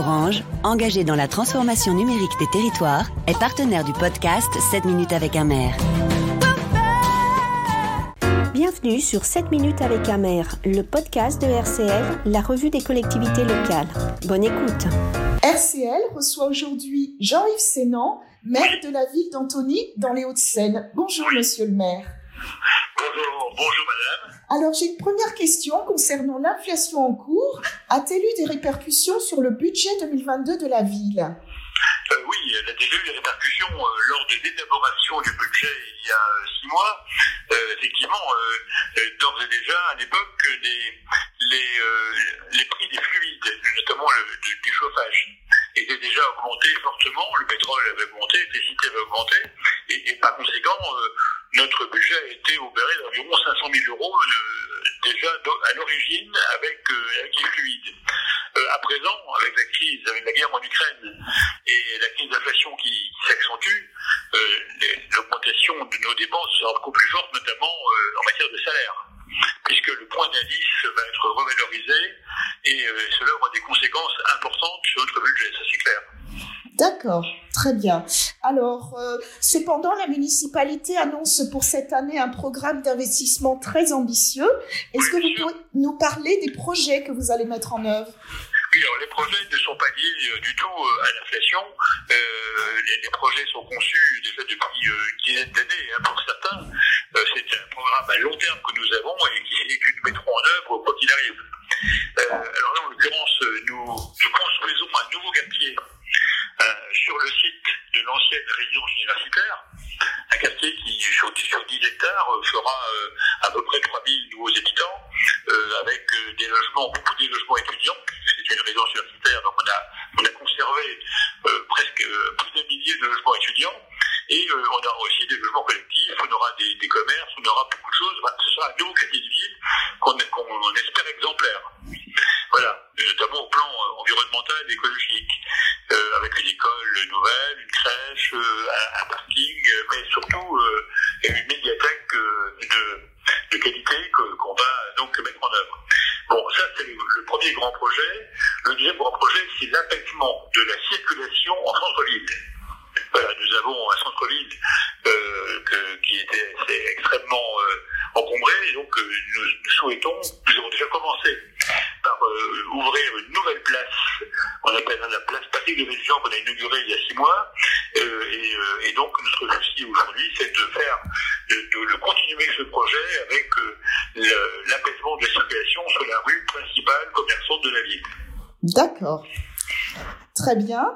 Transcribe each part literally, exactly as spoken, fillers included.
Orange, engagé dans la transformation numérique des territoires, est partenaire du podcast sept minutes avec un maire. Bienvenue sur sept minutes avec un maire, le podcast de R C L, la revue des collectivités locales. Bonne écoute. R C L reçoit aujourd'hui Jean-Yves Sénan, maire de la ville d'Antony, dans les Hauts-de-Seine. Bonjour, monsieur le maire. Bonjour, bonjour madame. Alors, j'ai une première question concernant l'inflation en cours. A-t-elle eu des répercussions sur le budget deux mille vingt-deux de la ville ? euh, Oui, elle a déjà eu des répercussions euh, lors de l'élaboration du budget il y a euh, six mois. Euh, effectivement, euh, euh, d'ores et déjà, à l'époque, les, les, euh, les prix des fluides, notamment le, du, du chauffage, étaient déjà augmentés fortement. Le pétrole avait augmenté, l'électricité avait augmenté. Et, et par conséquent, euh, notre budget a été opéré d'environ cinq cent mille euros euh, déjà à l'origine avec, euh, avec les fluides. Euh, à présent, avec la crise, avec la guerre en Ukraine et la crise d'inflation qui, qui s'accentue, euh, l'augmentation de nos dépenses sera beaucoup plus forte, notamment euh, en matière de salaire, puisque le point d'indice va être revalorisé et euh, cela aura des conséquences importantes sur notre budget, ça c'est clair. D'accord, très bien. Alors, euh, cependant, la municipalité annonce pour cette année un programme d'investissement très ambitieux. Est-ce que vous pouvez nous parler des projets que vous allez mettre en œuvre ? Oui, alors les projets ne sont pas liés euh, du tout euh, à l'inflation. Euh, les, les projets sont conçus déjà depuis euh, une dizaine d'années, hein, pour certains. Euh, c'est un programme à long terme que nous avons et, qui, et que nous mettrons en œuvre quoi qu'il arrive. Euh, alors là, en l'occurrence, nous, nous construisons un nouveau quartier Euh, sur le site de l'ancienne résidence universitaire, un quartier qui, sur, sur dix hectares, euh, fera euh, à peu près trois mille nouveaux habitants, euh, avec euh, des logements, beaucoup de logements étudiants, c'est une résidence universitaire, donc on a, on a conservé euh, presque euh, plus d'un millier de logements étudiants, et euh, on aura aussi des logements collectifs, on aura des, des commerces, on aura beaucoup de choses. Enfin, ce sera un nouveau quartier de ville qu'on, qu'on espère exemplaire. Voilà, notamment au plan euh, environnemental et écologique, euh, avec une école nouvelle, une crèche, euh, un, un parking, mais surtout euh, une médiathèque euh, de, de qualité que, qu'on va donc mettre en œuvre. Bon, ça c'est le, le premier grand projet. Le deuxième grand projet, c'est l'apaisement de la circulation en centre-ville. Voilà, nous avons un centre-ville euh, que, qui était c'est extrêmement euh, encombré, et donc euh, nous, nous souhaitons, nous avons déjà commencé par euh, ouvrir une nouvelle place, on appelle la place Patrick de Belgian, qu'on a inaugurée il y a six mois, euh, et, euh, et donc notre souci aujourd'hui, c'est de faire, de, de, de continuer ce projet avec euh, le, l'apaisement de la circulation sur la rue principale commerçante de la ville. D'accord. Très bien.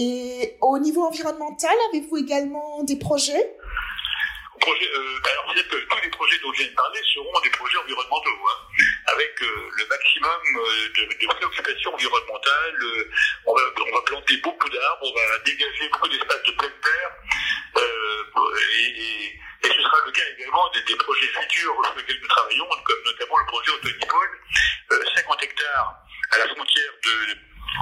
Et au niveau environnemental, avez-vous également des projets ? Projet, euh, alors, c'est-à-dire que tous les projets dont je viens de parler seront des projets environnementaux, hein, avec euh, le maximum euh, de, de préoccupations environnementales. Euh, on, va, on va planter beaucoup d'arbres, on va dégager beaucoup d'espaces de pleine terre, euh, et, et, et ce sera le cas également des, des projets futurs sur lesquels nous travaillons, comme notamment le projet Autonipol, euh, cinquante hectares à la frontière de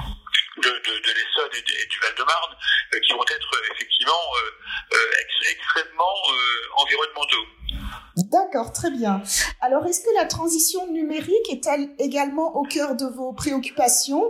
De, de, de l'Essonne et, de, et du Val-de-Marne, euh, qui vont être euh, effectivement euh, euh, ex- extrêmement euh, environnementaux. D'accord, très bien. Alors, est-ce que la transition numérique est-elle également au cœur de vos préoccupations ?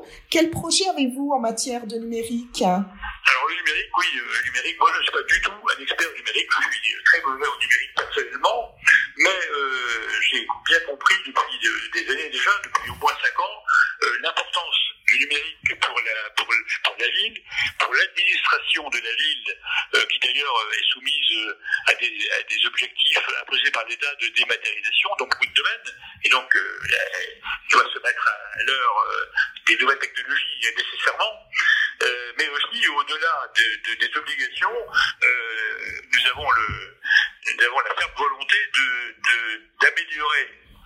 Quel projet avez-vous en matière de numérique ? Alors le numérique, oui, euh, le numérique, moi je ne suis pas du tout un expert numérique, je suis très mauvais au numérique personnellement, mais euh, j'ai bien compris depuis de, des années déjà, depuis au moins cinq ans, euh, l'importance du numérique pour la, pour, pour la ville, pour l'administration de la ville, euh, qui d'ailleurs est soumise à des, à des objectifs imposés par l'État de dématérialisation dans beaucoup de domaines, et donc euh, il doit se mettre à l'heure euh, des nouvelles technologies nécessairement, euh, mais aussi au-delà de, de, des obligations, euh, nous avons le, nous avons la ferme volonté de, de, d'améliorer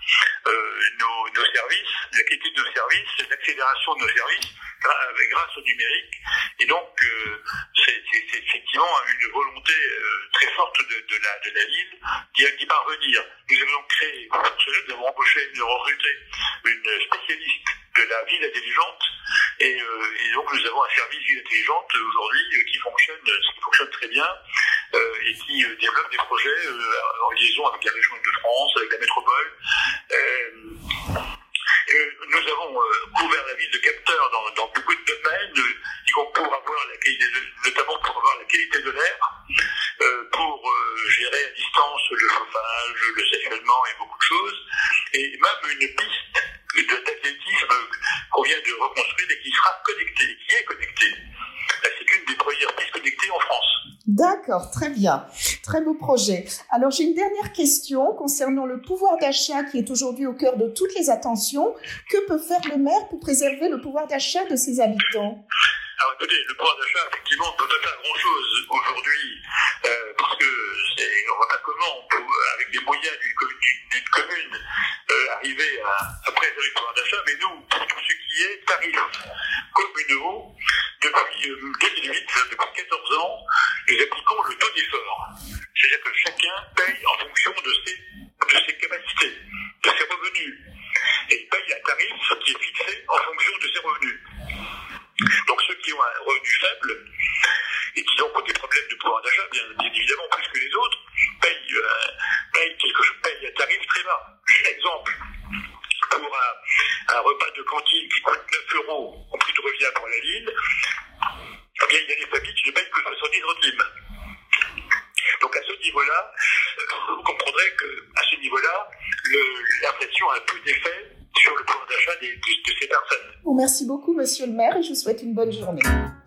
Euh, nos, nos services, la qualité de nos services, l'accélération de nos services gra- grâce au numérique. Et donc, euh, c'est, c'est, c'est effectivement une volonté euh, très forte de, de, la, de la ville d'y, d'y parvenir. Nous avons créé, pour cela, nous avons embauché, nous avons recruté une spécialiste de la ville intelligente, et, euh, et donc nous avons un service ville intelligente aujourd'hui euh, qui fonctionne, qui fonctionne très bien, euh, et qui euh, développe des projets euh, en liaison avec la région de France, avec la métropole. Euh, euh, nous avons euh, couvert la ville de capteurs dans, dans beaucoup de domaines, vient de reconstruire et qui sera connecté, qui est connecté. C'est une des premières pistes connectées en France. D'accord, très bien. Très beau projet. Alors, j'ai une dernière question concernant le pouvoir d'achat qui est aujourd'hui au cœur de toutes les attentions. Que peut faire le maire pour préserver le pouvoir d'achat de ses habitants ? Alors, écoutez, le pouvoir d'achat, effectivement, ne peut pas faire grand-chose aujourd'hui, euh, parce que c'est, on ne voit pas comment, on peut, avec les moyens d'une, d'une, d'une commune, euh, arriver à, à préserver le pouvoir d'achat. Mais nous, pour tout ce qui est tarifs communaux, depuis euh, deux mille huit, depuis quatorze ans, nous appliquons le taux d'effort. C'est-à-dire que chacun paye en fonction de ses, de ses capacités, de ses revenus. Et il paye un tarif qui est fixé en fonction de ses revenus. Donc ceux qui ont un revenu faible et qui ont des problèmes de pouvoir d'achat, bien, bien évidemment plus que les autres, payent, euh, payent, quelque chose, payent un tarif très bas. Exemple, pour un, un repas de cantine qui coûte neuf euros en plus de revient pour la ville, eh bien, il y a des familles qui ne payent que soixante-dix centimes. Donc à ce niveau-là, vous comprendrez qu'à ce niveau-là, le, l'inflation a un peu d'effet sur le pouvoir d'achat des, de ces personnes. Bon, merci beaucoup, monsieur le maire, et je vous souhaite une bonne journée.